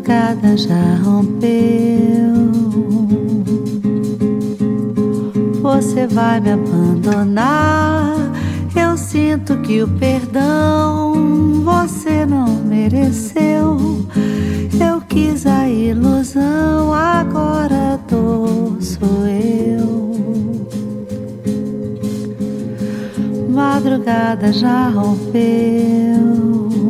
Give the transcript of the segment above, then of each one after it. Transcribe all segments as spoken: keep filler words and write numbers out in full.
madrugada já rompeu. Você vai me abandonar. Eu sinto que o perdão você não mereceu. Eu quis a ilusão, agora a dor sou eu. Madrugada já rompeu.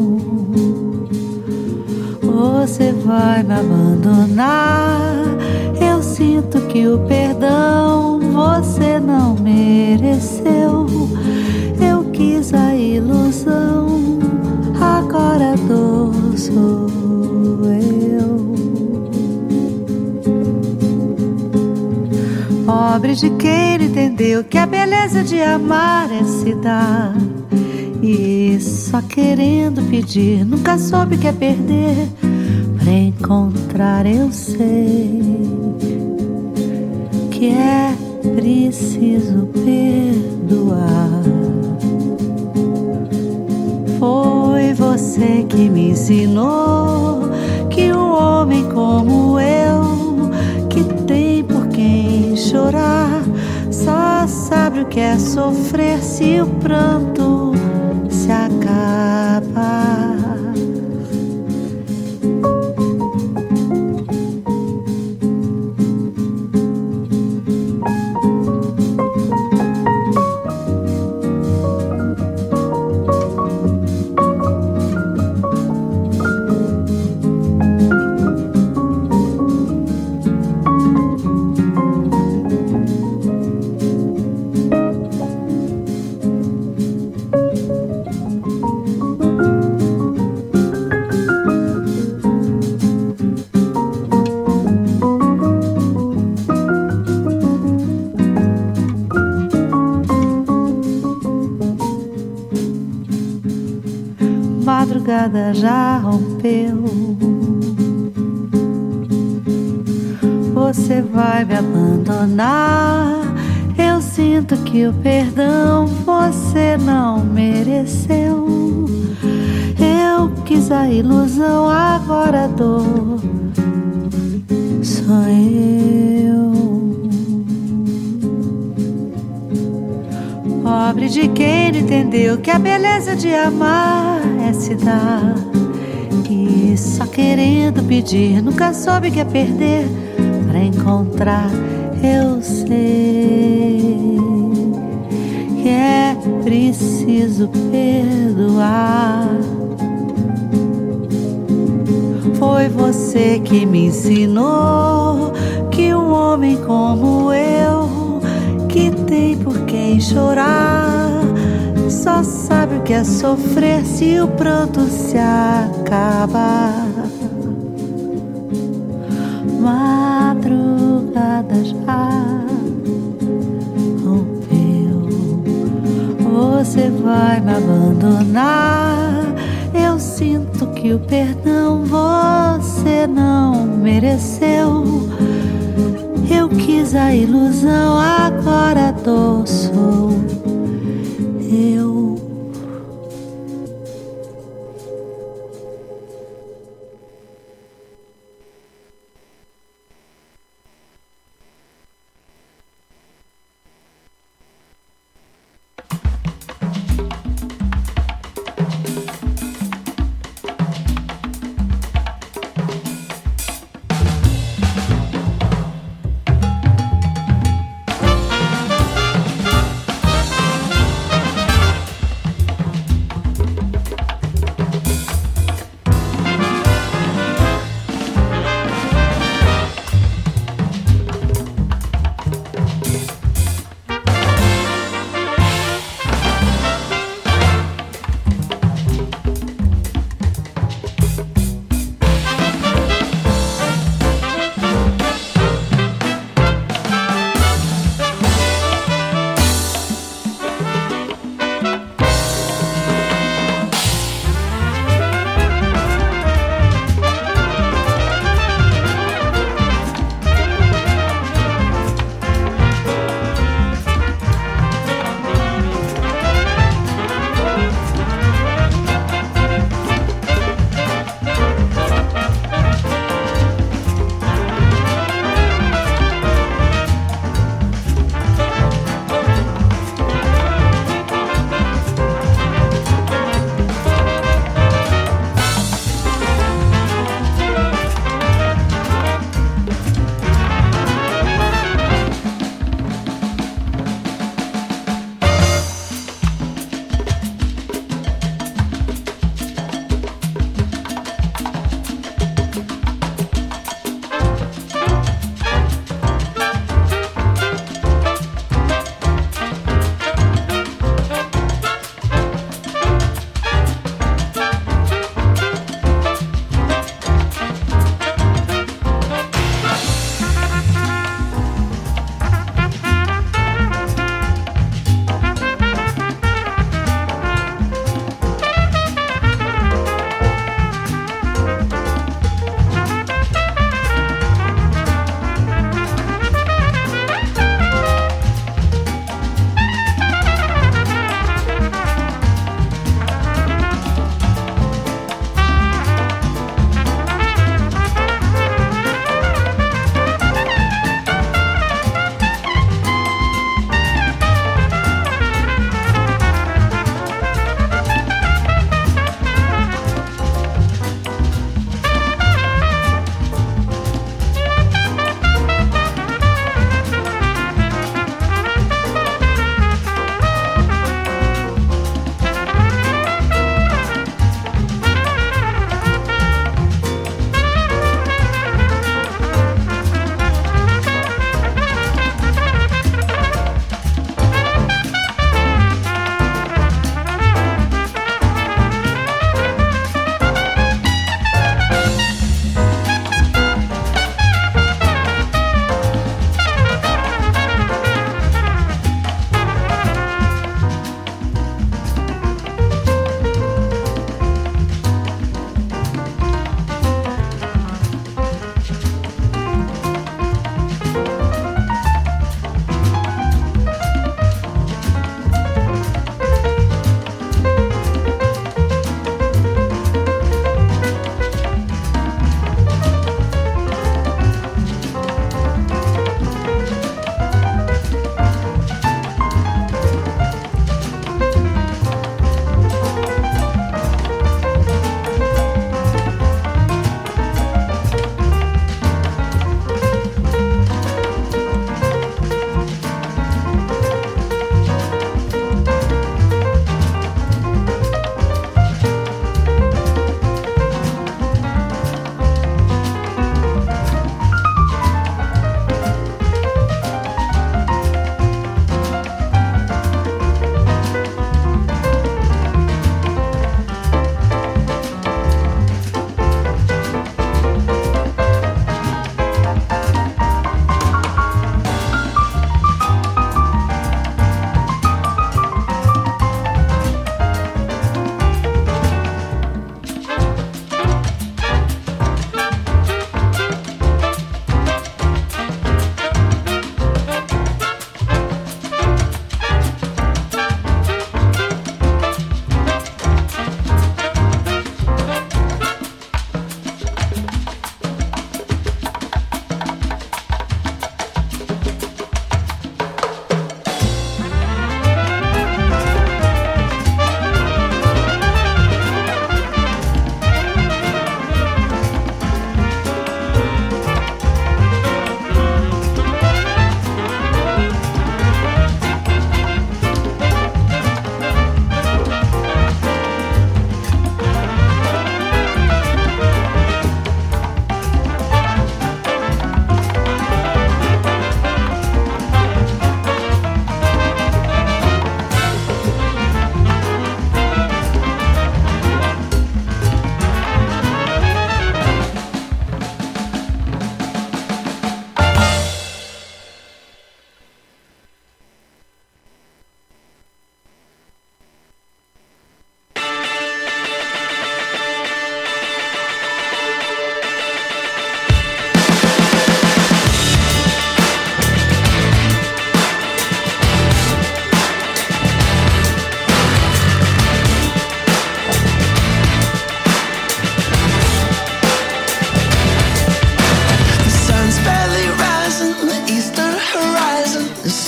Você vai me abandonar. Eu sinto que o perdão você não mereceu. Eu quis a ilusão, agora a dor sou eu. Pobre de quem não entendeu que a beleza de amar é se dar. E só querendo pedir, nunca soube que é perder. Pra encontrar eu sei que é preciso perdoar. Foi você que me ensinou que um homem como eu, que tem por quem chorar, só sabe o que é sofrer se o pranto se acaba. Madrugada já rompeu. Você vai me abandonar. Eu sinto que o perdão você não mereceu. Eu quis a ilusão, agora a dor sou eu. Pobre de quem não entendeu que a beleza de amar é se dar. E só querendo pedir, nunca soube que é perder. Pra encontrar eu sei que é preciso perdoar. Foi você que me ensinou que um homem como eu, que tem por quem chorar, só sabe o que é sofrer se o pranto se acabar. Madrugada já rompeu. Você vai me abandonar. Eu sinto que o perdão você não mereceu. Eu quis a ilusão, agora a dor sou eu.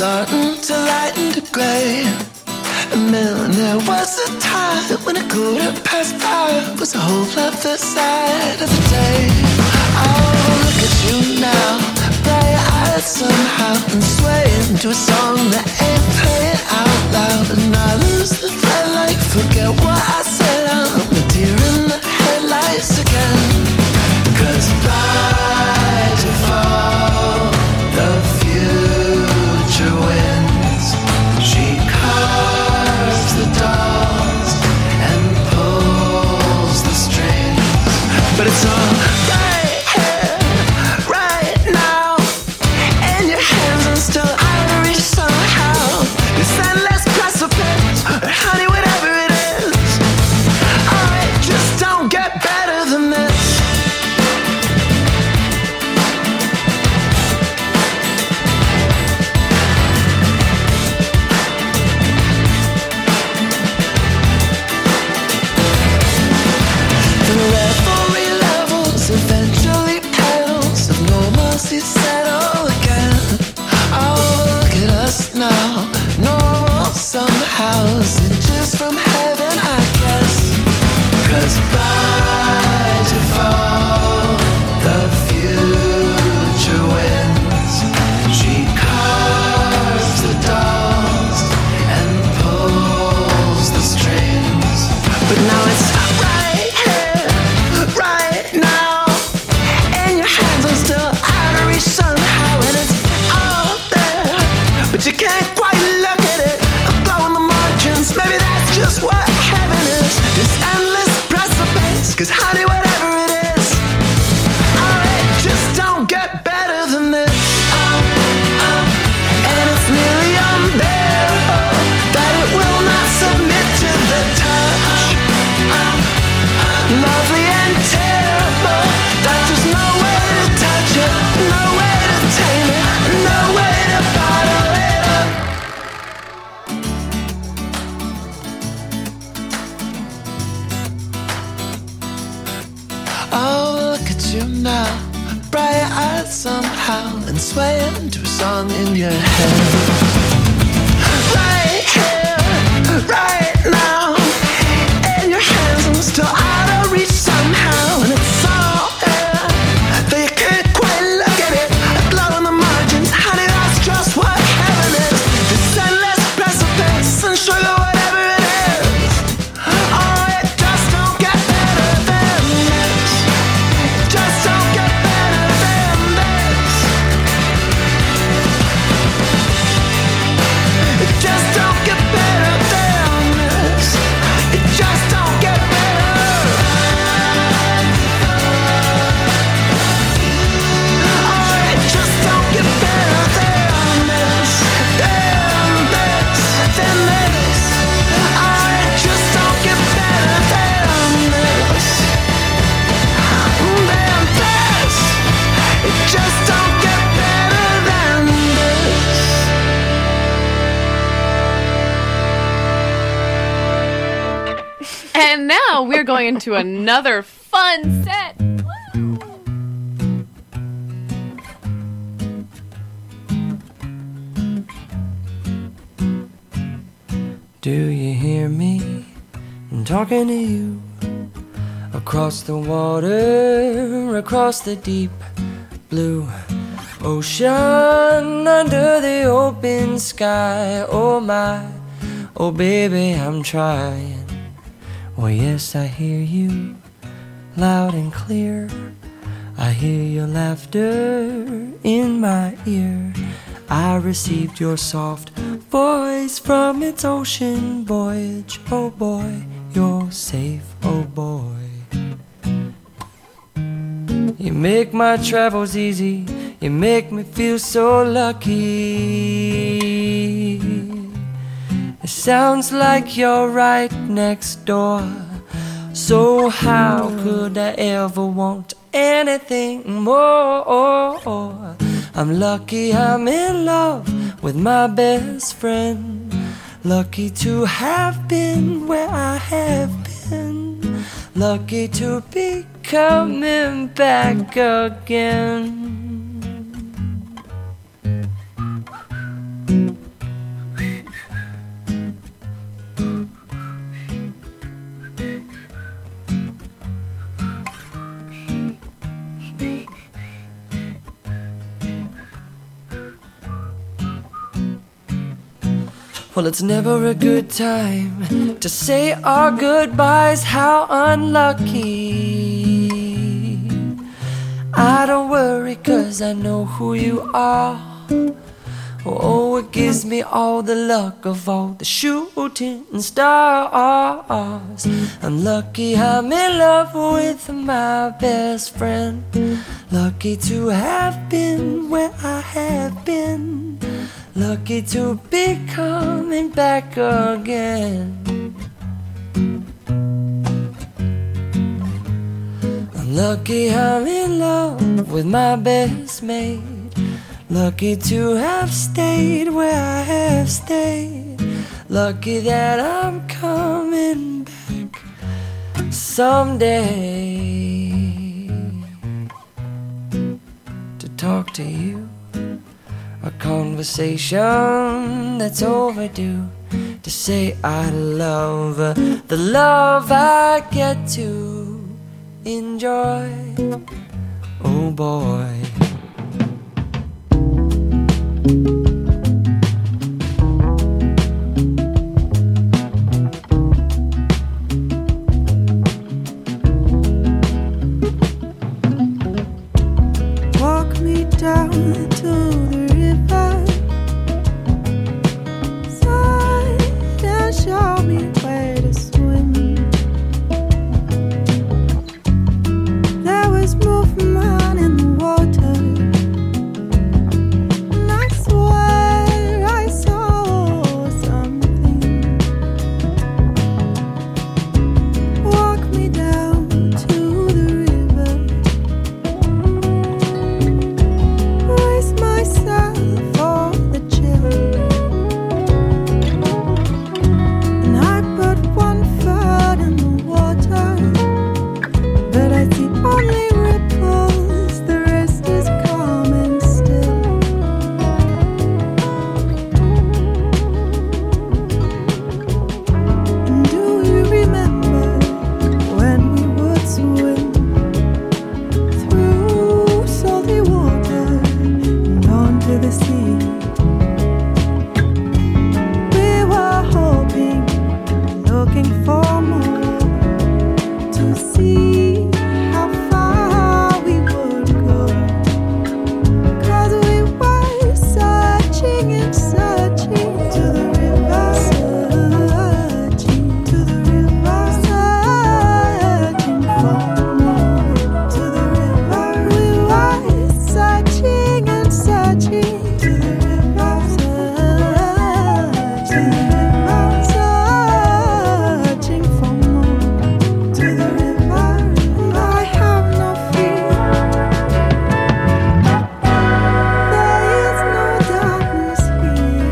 starting to lighten the gray. And then there was a time when a quarter past five was a whole other side of the day. Oh, look at you now, bright-eyed somehow, and swaying to a song that ain't playing out loud. And I lose the thread like forget what I said. I'm a deer in the headlights again. 'Cause by default, the future wins. She carves the dolls and pulls the strings, but it's all right here, right now, in your hands and still out of reach somehow. This endless precipice, honey, whatever it is, oh, it just don't get better than this. Settle again. Oh, look at us now, normal somehow, inches from heaven, I guess. 'Cause by default, the future wins. She carves the dolls and pulls the strings, but now it's right here, right now, in your hands and still somehow, and it's all there, but you can't quite look at it. I'm blowing the margins, maybe that's just what heaven is. This endless precipice, 'cause honey, whatever it is, oh, it just don't get better than this. Oh, oh, and it's nearly unbearable that it will not submit to the touch. Oh, oh, lovely and terrible, that there's no way to touch it, no way to tame it, no way to bottle it up. Oh, look at you now, bright-eyed somehow, and swaying to a song in your head. Right here, right now, in your hands and still out of reach somehow, and it's all there, though you can't quite look at it. Glow on the margins, honey, that's just what heaven is. This endless precipice and sugar, whatever it is, oh, it just don't get better than this. It just don't get better than this. It just don't get better than this. It just don't get better. Oh, it just don't get better than this, than this, than this. Oh, it just don't get better than this, than this. It just don't get better than this. And now we're going into another fun set. Do you hear me? I'm talking to you. Across the water, across the deep blue ocean, under the open sky. Oh my, oh baby, I'm trying. Oh yes, I hear you loud and clear. I hear your laughter in my ear. I received your soft voice from its ocean voyage. Oh boy, you're safe, oh boy. You make my travels easy, you make me feel so lucky. It sounds like you're right next door. So how could I ever want anything more? I'm lucky I'm in love with my best friend. Lucky to have been where I have been. Lucky to be coming back again. Well, it's never a good time to say our goodbyes. How unlucky. I don't worry, cause I know who you are. Oh, it gives me all the luck of all the shooting stars. I'm lucky I'm in love with my best friend. Lucky to have been where I have been. Lucky to be coming back again. I'm lucky I'm in love with my best mate. Lucky to have stayed where I have stayed. Lucky that I'm coming back someday to talk to you. A conversation that's overdue. To say I love uh, the love I get to enjoy. Oh boy. Walk me down to the river side and show me where to swim. There was movement in the water, and I swear I saw something. Walk me down to the river, brace myself for the chill, and I put one foot in the water, but I see only ripples, the rest is calm and still. And do you remember when we would swim through salty water and onto the sea? We were hoping, looking for more, to see how far we would go. Cause we were searching and searching to the river, searching to the river, searching for more. To the river, we were searching and searching to the river, searching, searching for more. To the river, I have no fear. There is no darkness here.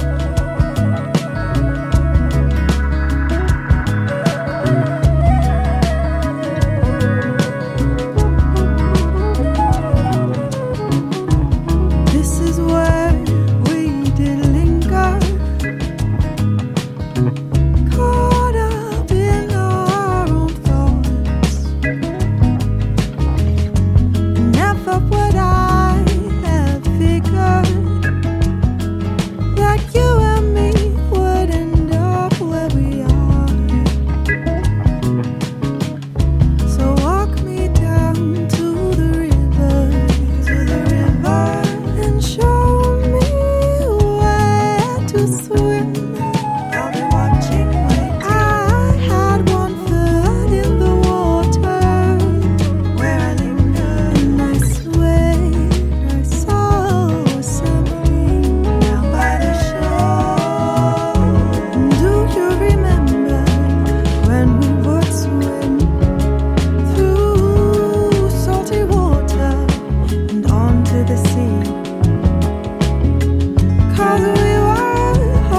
This is where we did linger, caught up in our own thoughts. Never would I have figured that you and me would end up where we are. So walk me down to the river, to the river, and show me where to swim. I'll be watching when I had one foot in the water, where I lingered, and I swear I saw something down by the shore. And do you remember when we would swim through salty water and onto the sea? Cause we were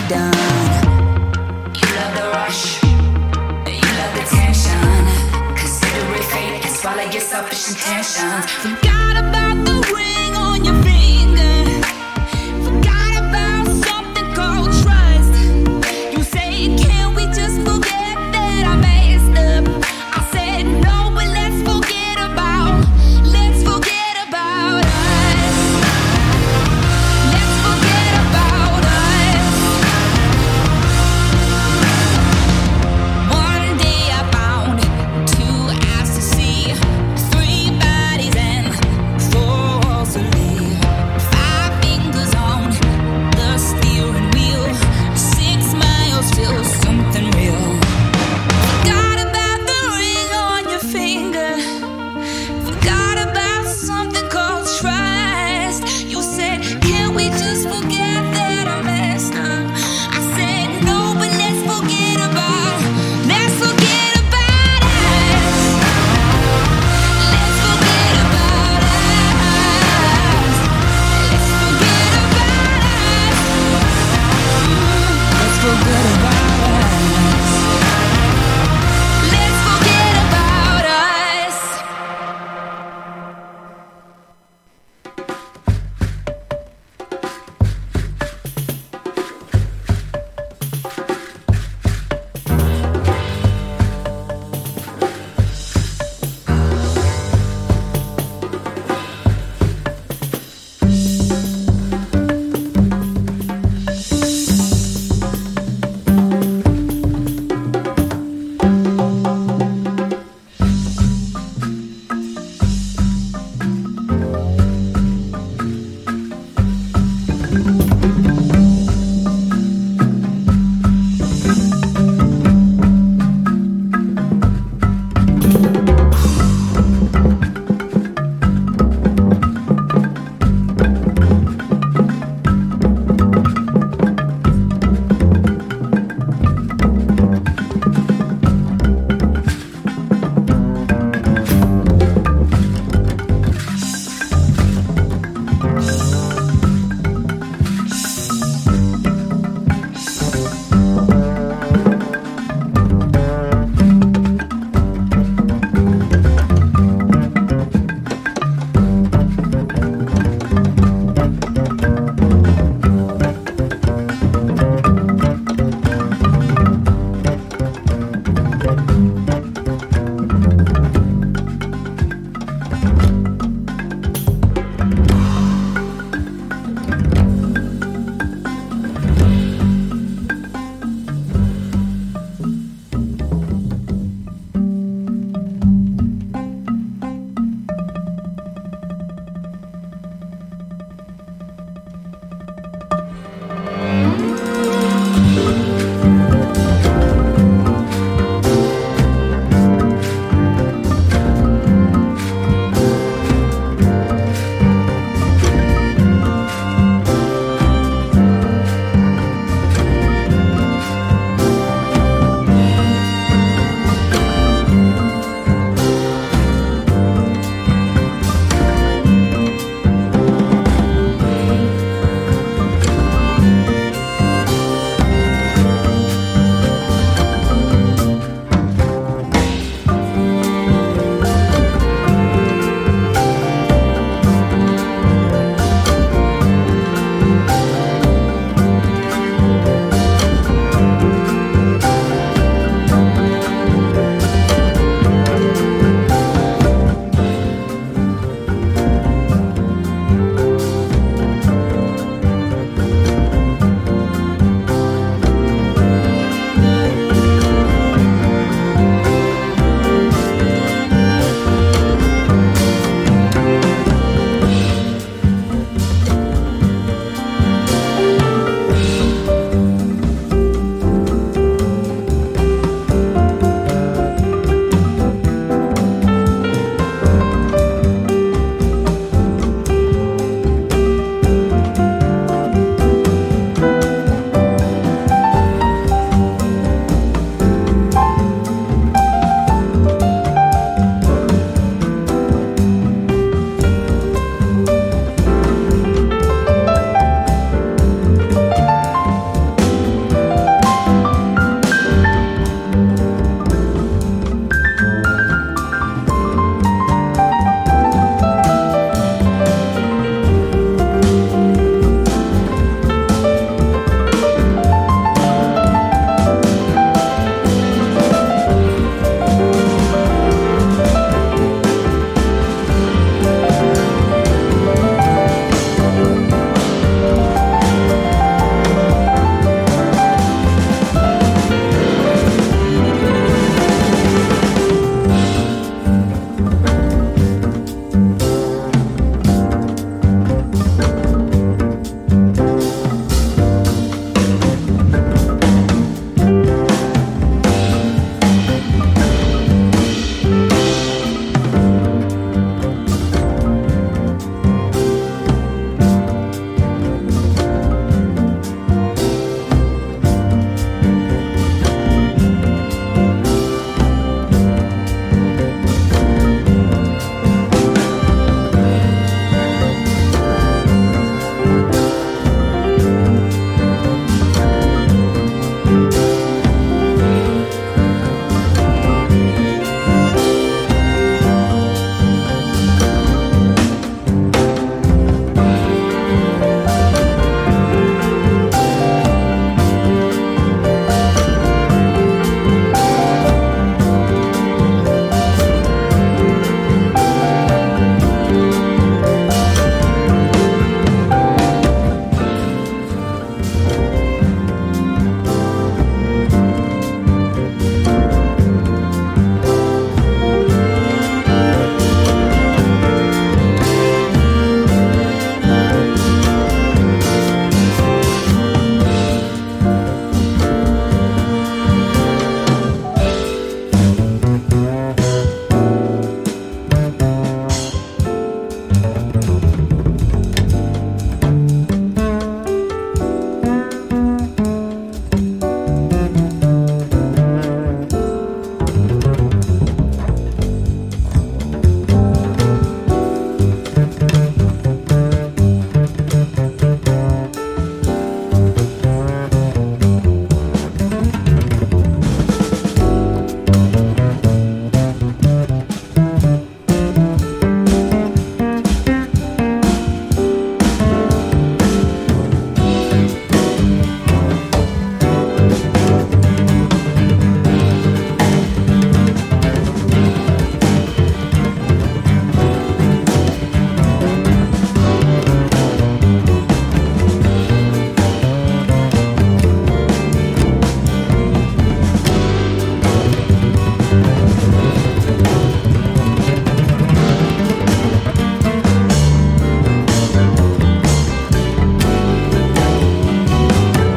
done. You love the rush, you love the tension. Consider it fate and swallow your selfish intentions. We got